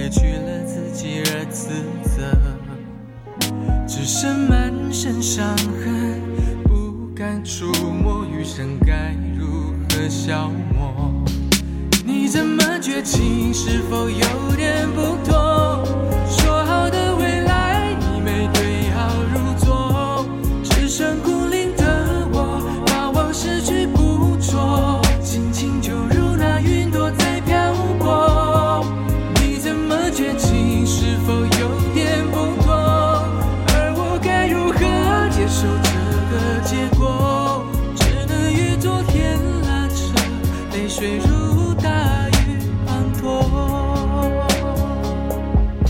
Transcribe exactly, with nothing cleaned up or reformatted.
委屈了自己而自责，只剩满身伤痕，不敢触摸，余生该如何消磨？你这么绝情，是否有点不妥？说好的未来，你没对号入座，只剩孤零的我，把往事去捕捉，心情就如那云朵在飘过。你这么绝情，是否有点不妥？而我该如何接受这个结果？只能与昨天拉扯，泪水如大